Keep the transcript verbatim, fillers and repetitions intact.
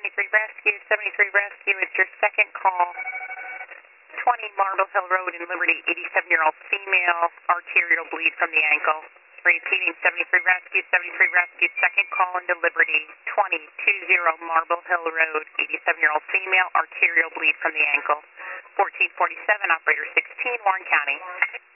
seventy-three Rescue, seventy-three Rescue, it's your second call. twenty Marble Hill Road in Liberty, eighty-seven-year-old female, arterial bleed from the ankle. Repeating, seventy-three Rescue, seventy-three Rescue, second call into Liberty, twenty twenty Marble Hill Road, eighty-seven-year-old female, arterial bleed from the ankle. fourteen forty-seven, operator sixteen, Warren County.